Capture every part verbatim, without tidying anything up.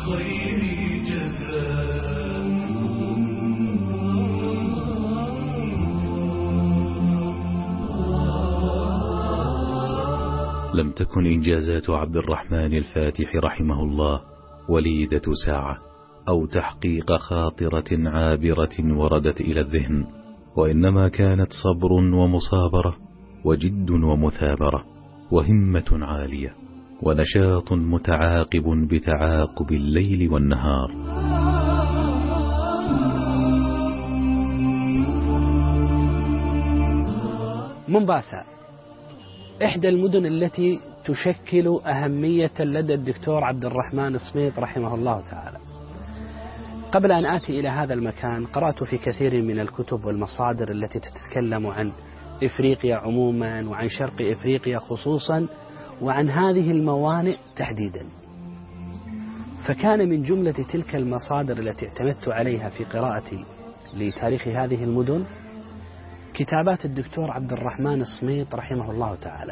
بالخير جزاء. لم تكن إنجازات عبد الرحمن الفاتح رحمه الله وليدة ساعة أو تحقيق خاطرة عابرة وردت إلى الذهن، وإنما كانت صبر ومصابرة وجد ومثابرة وهمة عالية ونشاط متعاقب بتعاقب الليل والنهار. مومباسا إحدى المدن التي تشكل أهمية لدى الدكتور عبد الرحمن سميط رحمه الله تعالى. قبل أن آتي إلى هذا المكان قرأت في كثير من الكتب والمصادر التي تتكلم عن إفريقيا عموما وعن شرق إفريقيا خصوصا وعن هذه الموانئ تحديدا. فكان من جملة تلك المصادر التي اعتمدت عليها في قراءتي لتاريخ هذه المدن كتابات الدكتور عبد الرحمن سميط رحمه الله تعالى،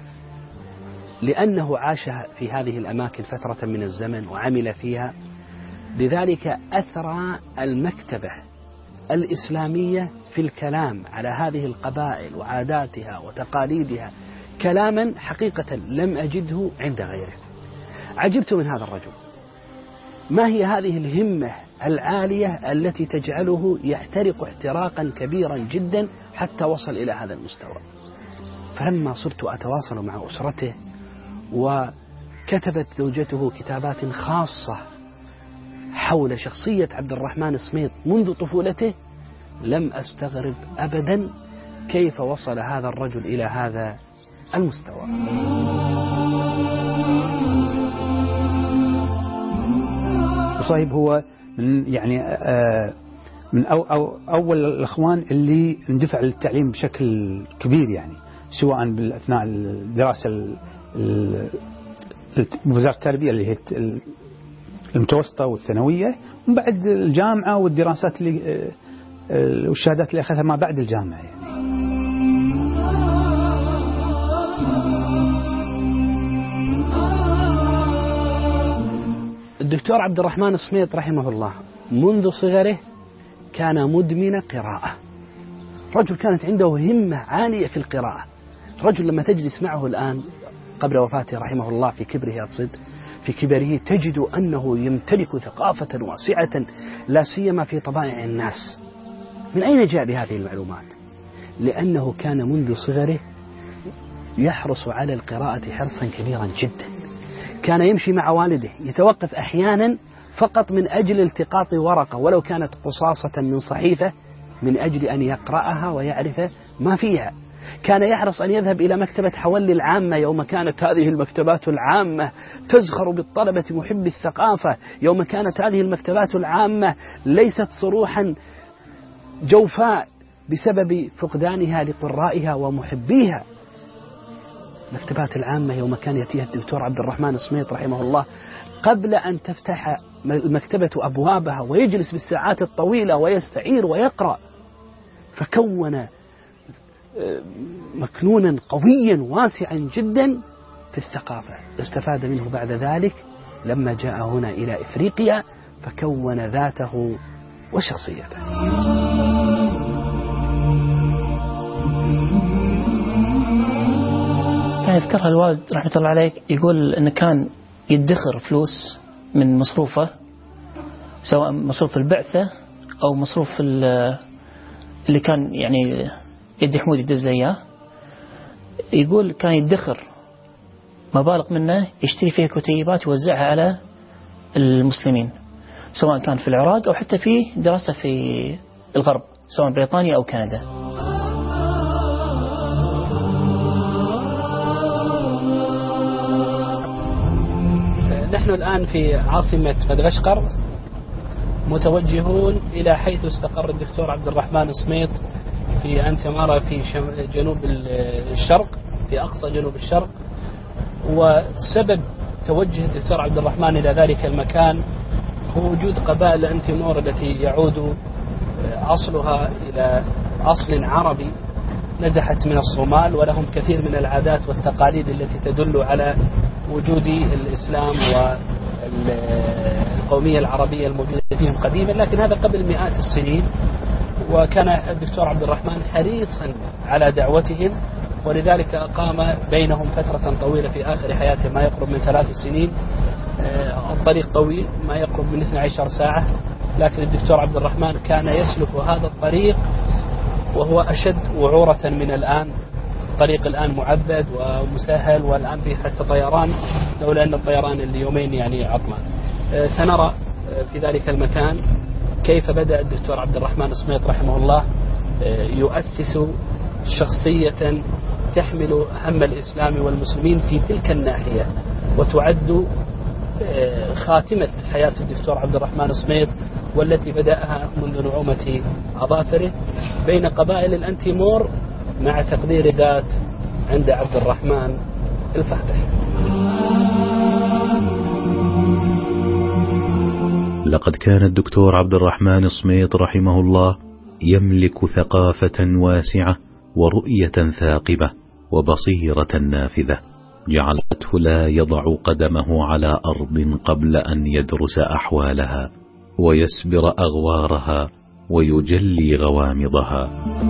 لأنه عاش في هذه الأماكن فترة من الزمن وعمل فيها، لذلك أثرى المكتبة الإسلامية في الكلام على هذه القبائل وعاداتها وتقاليدها كلاما حقيقة لم أجده عند غيره. عجبت من هذا الرجل، ما هي هذه الهمة العالية التي تجعله يحترق احتراقا كبيرا جدا حتى وصل إلى هذا المستوى. فلما صرت أتواصل مع أسرته وكتبت زوجته كتابات خاصة حول شخصية عبد الرحمن سميط منذ طفولته، لم أستغرب أبدا كيف وصل هذا الرجل إلى هذا المستوى. صاحب هو من يعني من أو أو أول الإخوان اللي اندفع للتعليم بشكل كبير، يعني سواء بالأثناء الدراسة بوزارة التربية اللي هي المتوسطة والثانوية، ومن بعد الجامعة والدراسات اللي والشهادات اللي أخذها ما بعد الجامعة. يعني الدكتور عبد الرحمن سميط رحمه الله منذ صغره كان مدمن قراءة. رجل كانت عنده همة عالية في القراءة. رجل لما تجلس معه الآن قبل وفاته رحمه الله في كبره أقصد في كبره تجد أنه يمتلك ثقافة واسعة لا سيما في طبائع الناس. من أين جاء بهذه المعلومات؟ لأنه كان منذ صغره يحرص على القراءة حرصا كبيرا جدا. كان يمشي مع والده يتوقف أحيانا فقط من أجل التقاط ورقة ولو كانت قصاصة من صحيفة من أجل أن يقرأها ويعرف ما فيها. كان يحرص أن يذهب إلى مكتبة حولي العامة يوم كانت هذه المكتبات العامة تزخر بالطلبة محب الثقافة، يوم كانت هذه المكتبات العامة ليست صروحا جوفاء بسبب فقدانها لقرائها ومحبيها. مكتبات العامة يوم كان يأتيها الدكتور عبد الرحمن سميط رحمه الله قبل أن تفتح المكتبة أبوابها ويجلس بالساعات الطويلة ويستعير ويقرأ، فكون مكنونا قويا واسعا جدا في الثقافة. استفاد منه بعد ذلك لما جاء هنا إلى إفريقيا فكون ذاته وشخصيته. كان يذكرها الوالد رحمة الله عليه، يقول أنه كان يدخر فلوس من مصروفه، سواء مصروف البعثة أو مصروف اللي كان يعني يدي حمود يدز له إياه. يقول كان يدخر مبالغ منه يشتري فيها كتيبات يوزعها على المسلمين، سواء كان في العراق أو حتى في دراسة في الغرب سواء بريطانيا أو كندا. نحن الآن في عاصمة مدغشقر متوجهون إلى حيث استقر الدكتور عبد الرحمن سميط في أنتمارا في جنوب الشرق، في أقصى جنوب الشرق. وسبب توجه الدكتور عبد الرحمن إلى ذلك المكان هو وجود قبائل أنتيمور التي يعود أصلها إلى أصل عربي نزحت من الصومال، ولهم كثير من العادات والتقاليد التي تدل على وجود الإسلام والقرآن القومية العربية الموجودة فيهم قديما، لكن هذا قبل مئات السنين. وكان الدكتور عبد الرحمن حريصا على دعوتهم، ولذلك أقام بينهم فترة طويلة في آخر حياته ما يقرب من ثلاث سنين. الطريق طويل ما يقرب من اثنتي عشرة ساعة، لكن الدكتور عبد الرحمن كان يسلك هذا الطريق وهو أشد وعورة من الآن. الطريق الآن معبد ومسهل، والآن به حتى طيران، لولا أن الطيران اليومين يعني عطلان. سنرى في ذلك المكان كيف بدأ الدكتور عبد الرحمن سميط رحمه الله يؤسس شخصية تحمل هم الإسلام والمسلمين في تلك الناحية، وتعد خاتمة حياة الدكتور عبد الرحمن سميط، والتي بدأها منذ نعومة أظافره بين قبائل الأنتيمور مع تقدير ذات عند عبد الرحمن الفاتح. لقد كان الدكتور عبد الرحمن سميط رحمه الله يملك ثقافة واسعة ورؤية ثاقبة وبصيرة نافذة جعلته لا يضع قدمه على أرض قبل أن يدرس أحوالها ويسبر أغوارها ويجلي غوامضها.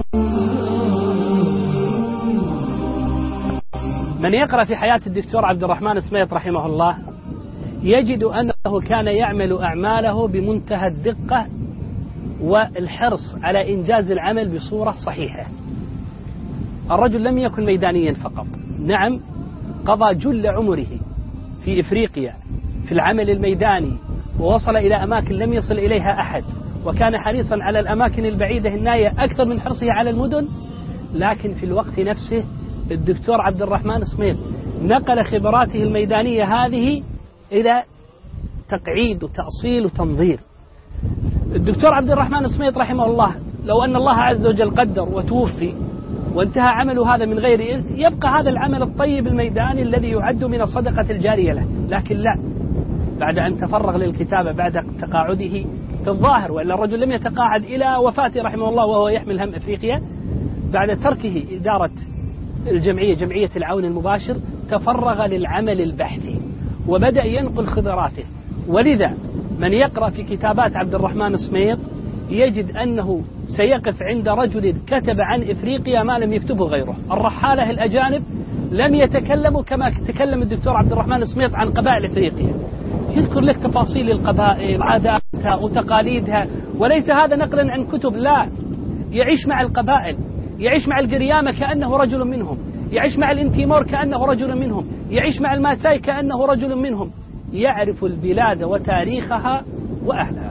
من يقرأ في حياة الدكتور عبد الرحمن سميط رحمه الله يجد أنه كان يعمل أعماله بمنتهى الدقة والحرص على إنجاز العمل بصورة صحيحة. الرجل لم يكن ميدانيا فقط، نعم قضى جل عمره في إفريقيا في العمل الميداني، ووصل إلى أماكن لم يصل إليها أحد، وكان حريصا على الأماكن البعيدة الناية أكثر من حرصه على المدن. لكن في الوقت نفسه الدكتور عبد الرحمن سميط نقل خبراته الميدانية هذه إلى تقعيد وتأصيل وتنظير. الدكتور عبد الرحمن سميط رحمه الله لو أن الله عز وجل قدر وتوفي وانتهى عمله هذا من غير إرث، يبقى هذا العمل الطيب الميداني الذي يعد من الصدقة الجارية له. لكن لا، بعد أن تفرغ للكتابة بعد تقاعده في الظاهر، وإلا الرجل لم يتقاعد إلى وفاته رحمه الله وهو يحمل هم أفريقيا، بعد تركه إدارة الجمعية جمعية العون المباشر تفرغ للعمل البحثي وبدأ ينقل خبراته. ولذا من يقرأ في كتابات عبد الرحمن سميط يجد أنه سيقف عند رجل كتب عن إفريقيا ما لم يكتبه غيره. الرحالة الأجانب لم يتكلموا كما تكلم الدكتور عبد الرحمن سميط عن قبائل إفريقيا، يذكر لك تفاصيل القبائل عاداتها وتقاليدها، وليس هذا نقلا عن كتب، لا، يعيش مع القبائل، يعيش مع الجريامة كأنه رجل منهم، يعيش مع الانتيمور كأنه رجل منهم، يعيش مع الماساي كأنه رجل منهم، يعرف البلاد وتاريخها وأهلها.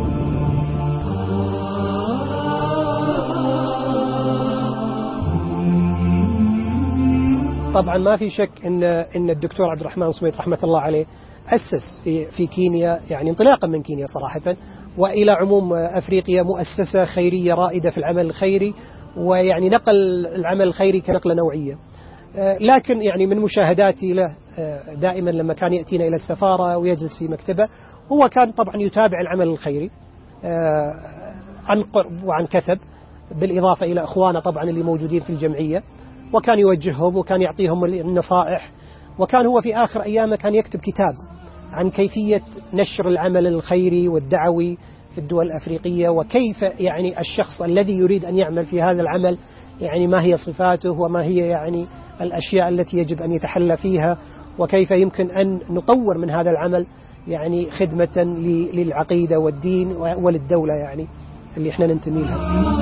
طبعا ما في شك ان ان الدكتور عبد الرحمن سميط رحمه الله عليه اسس في في كينيا، يعني انطلاقا من كينيا صراحه والى عموم افريقيا مؤسسه خيريه رائده في العمل الخيري، ويعني نقل العمل الخيري كنقله نوعيه. لكن يعني من مشاهداتي له دائما لما كان ياتينا الى السفاره ويجلس في مكتبه، هو كان طبعا يتابع العمل الخيري عن قرب وعن كثب، بالاضافه الى اخوانه طبعا اللي موجودين في الجمعيه، وكان يوجههم وكان يعطيهم النصائح. وكان هو في آخر أيامه كان يكتب كتاب عن كيفية نشر العمل الخيري والدعوي في الدول الأفريقية، وكيف يعني الشخص الذي يريد أن يعمل في هذا العمل يعني ما هي صفاته وما هي يعني الأشياء التي يجب أن يتحلى فيها، وكيف يمكن أن نطور من هذا العمل يعني خدمة للعقيدة والدين وللدولة يعني اللي احنا ننتمي لها.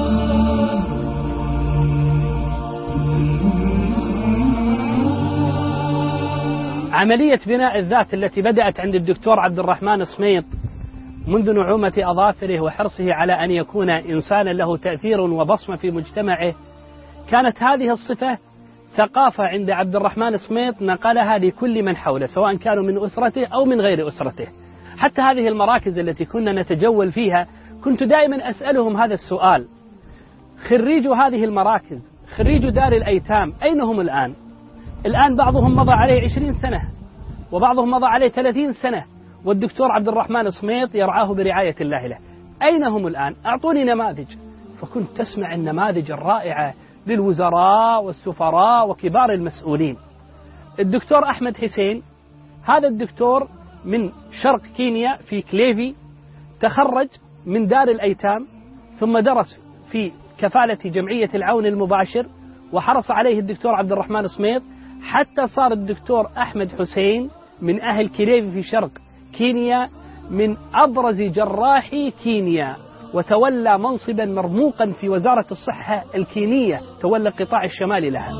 عملية بناء الذات التي بدأت عند الدكتور عبد الرحمن سميط منذ نعومة أظافره وحرصه على أن يكون إنسانا له تأثير وبصمة في مجتمعه، كانت هذه الصفة ثقافة عند عبد الرحمن سميط نقلها لكل من حوله، سواء كانوا من أسرته أو من غير أسرته. حتى هذه المراكز التي كنا نتجول فيها كنت دائما أسألهم هذا السؤال: خريجوا هذه المراكز، خريجوا دار الأيتام، أين هم الآن؟ الآن بعضهم مضى عليه عشرين سنة وبعضهم مضى عليه ثلاثين سنة، والدكتور عبد الرحمن سميط يرعاه برعاية الله له. أين هم الآن؟ أعطوني نماذج. فكنت تسمع النماذج الرائعة للوزراء والسفراء وكبار المسؤولين. الدكتور أحمد حسين، هذا الدكتور من شرق كينيا في كليفي، تخرج من دار الأيتام، ثم درس في كفالة جمعية العون المباشر، وحرص عليه الدكتور عبد الرحمن سميط حتى صار الدكتور أحمد حسين من أهل كليفي في شرق كينيا من أبرز جراحي كينيا، وتولى منصبا مرموقا في وزارة الصحة الكينية، تولى القطاع الشمالي لها.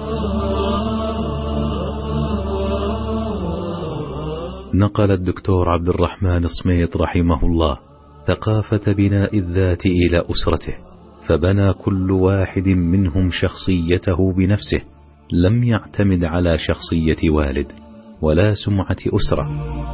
نقل الدكتور عبد الرحمن سميط رحمه الله ثقافة بناء الذات إلى أسرته، فبنى كل واحد منهم شخصيته بنفسه، لم يعتمد على شخصية والد ولا سمعة أسرة.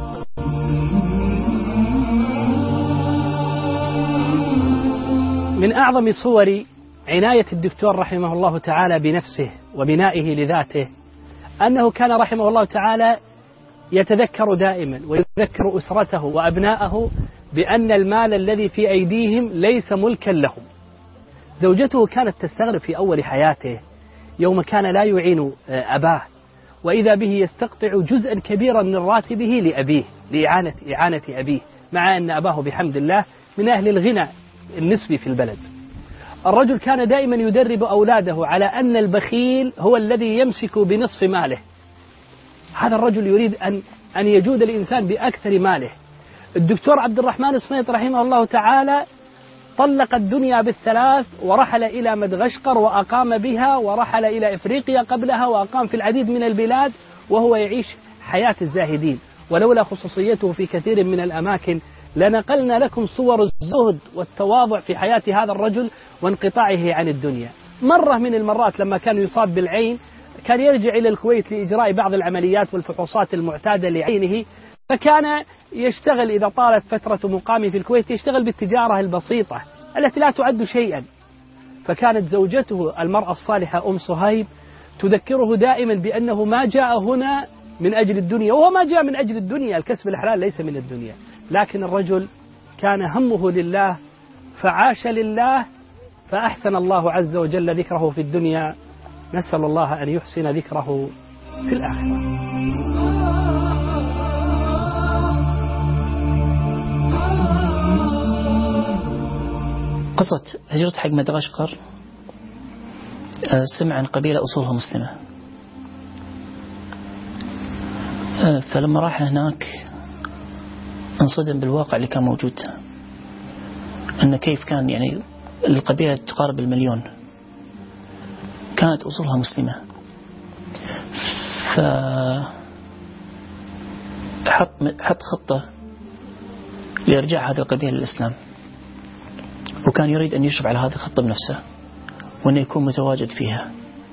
من أعظم صور عناية الدكتور رحمه الله تعالى بنفسه وبنائه لذاته أنه كان رحمه الله تعالى يتذكر دائما ويذكر أسرته وأبناءه بأن المال الذي في أيديهم ليس ملكا لهم. زوجته كانت تستغرب في أول حياته يوم كان لا يعين أباه، وإذا به يستقطع جزءا كبيرا من راتبه لأبيه لإعانة إعانة أبيه، مع أن أباه بحمد الله من أهل الغنى النسبي في البلد. الرجل كان دائما يدرب أولاده على أن البخيل هو الذي يمسك بنصف ماله. هذا الرجل يريد أن أن يجود الإنسان بأكثر ماله. الدكتور عبد الرحمن سميط رحمه الله تعالى طلق الدنيا بالثلاث، ورحل إلى مدغشقر وأقام بها، ورحل إلى إفريقيا قبلها وأقام في العديد من البلاد، وهو يعيش حياة الزاهدين. ولولا خصوصيته في كثير من الأماكن لنقلنا لكم صور الزهد والتواضع في حياة هذا الرجل وانقطاعه عن الدنيا. مرة من المرات لما كان يصاب بالعين كان يرجع إلى الكويت لإجراء بعض العمليات والفحوصات المعتادة لعينه، فكان يشتغل إذا طالت فترة مقامه في الكويت يشتغل بالتجارة البسيطة التي لا تعد شيئا. فكانت زوجته المرأة الصالحة أم صهيب تذكره دائما بأنه ما جاء هنا من أجل الدنيا، وهو ما جاء من أجل الدنيا، الكسب الحلال ليس من الدنيا، لكن الرجل كان همه لله فعاش لله، فأحسن الله عز وجل ذكره في الدنيا. نسأل الله أن يحسن ذكره في الآخرة. قصة هجرة حق مدغشقر سمع عن قبيلة أصولها مسلمة، فلما راح هناك انصدم بالواقع اللي كان موجود، أن كيف كان يعني القبيلة تقارب المليون كانت أصولها مسلمة. فحط حط خطة لإرجاع هذه القبيلة للإسلام، وكان يريد أن يشرف على هذه الخطة بنفسه وأن يكون متواجد فيها.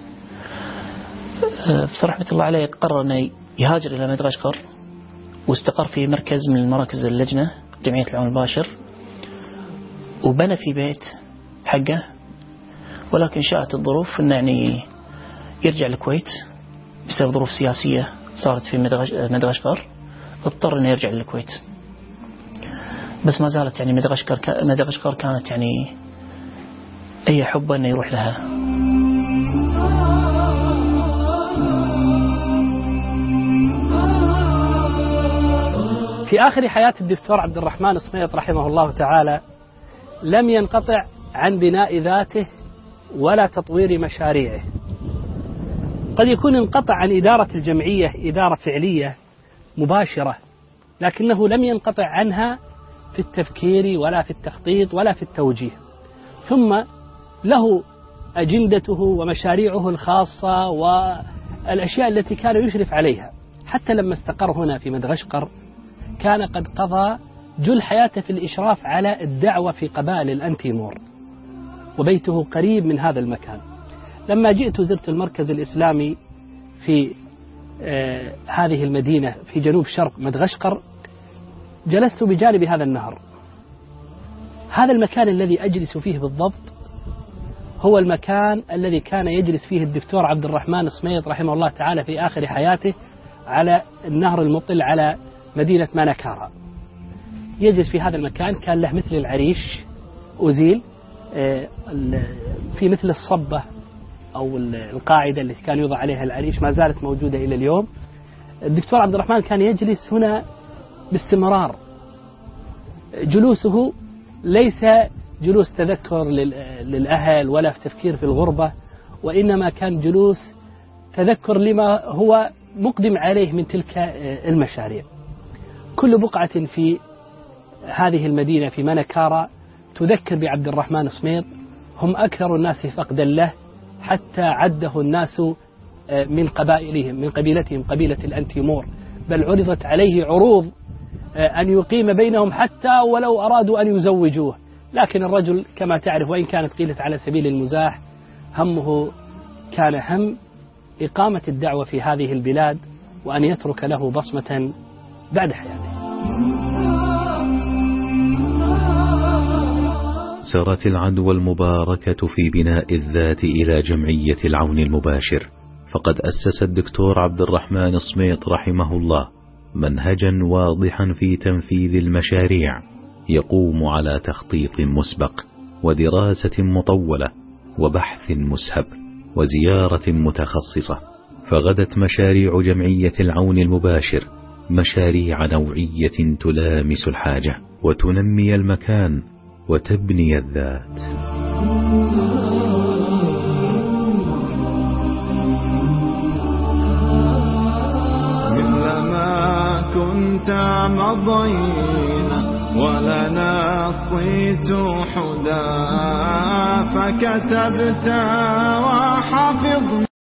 فرحمة الله عليه قرر أن يهاجر إلى مدغشقر، واستقر في مركز من مراكز اللجنة جمعية العون المباشر، وبنى في بيت حقه، ولكن شاءت الظروف أنه يعني يرجع الكويت بسبب ظروف سياسية صارت في مدغشقر، اضطر أنه يرجع للكويت. بس ما زالت يعني مدغشقر مدغشقر كانت يعني أي حب أنه يروح لها. في آخر حياة الدكتور عبد الرحمن سميط رحمه الله تعالى لم ينقطع عن بناء ذاته ولا تطوير مشاريعه. قد يكون انقطع عن إدارة الجمعية إدارة فعلية مباشرة، لكنه لم ينقطع عنها في التفكير ولا في التخطيط ولا في التوجيه. ثم له أجندته ومشاريعه الخاصة والأشياء التي كان يشرف عليها. حتى لما استقر هنا في مدغشقر كان قد قضى جل حياته في الإشراف على الدعوة في قبائل الأنتيمور، وبيته قريب من هذا المكان. لما جئت زرت المركز الإسلامي في آه هذه المدينة في جنوب شرق مدغشقر، جلست بجانب هذا النهر. هذا المكان الذي أجلس فيه بالضبط هو المكان الذي كان يجلس فيه الدكتور عبد الرحمن سميط رحمه الله تعالى في آخر حياته على النهر المطل على مدينة مانكارا. يجلس في هذا المكان، كان له مثل العريش أزيل في مثل الصبة أو القاعدة التي كان يوضع عليها العريش، ما زالت موجودة إلى اليوم. الدكتور عبد الرحمن كان يجلس هنا باستمرار. جلوسه ليس جلوس تذكر للأهل ولا في تفكير في الغربة، وإنما كان جلوس تذكر لما هو مقدم عليه من تلك المشاريع. كل بقعة في هذه المدينة في منكارة تذكر بعبد الرحمن سميط. هم أكثر الناس فقدا له، حتى عده الناس من قبائلهم من قبيلتهم قبيلة الأنتيمور، بل عرضت عليه عروض أن يقيم بينهم حتى ولو أرادوا أن يزوجوه، لكن الرجل كما تعرف وإن كانت قيلت على سبيل المزاح همه كان هم إقامة الدعوة في هذه البلاد وأن يترك له بصمة بعد حياته. سارت العدوى المباركة في بناء الذات إلى جمعية العون المباشر، فقد أسس الدكتور عبد الرحمن سميط رحمه الله منهجا واضحا في تنفيذ المشاريع يقوم على تخطيط مسبق ودراسة مطولة وبحث مسهب وزيارة متخصصة. فغدت مشاريع جمعية العون المباشر مشاريع نوعية تلامس الحاجة وتنمي المكان وتبني الذات. مثلما كنت مضينا ولنا صيت حدا فكتبت وحفظنا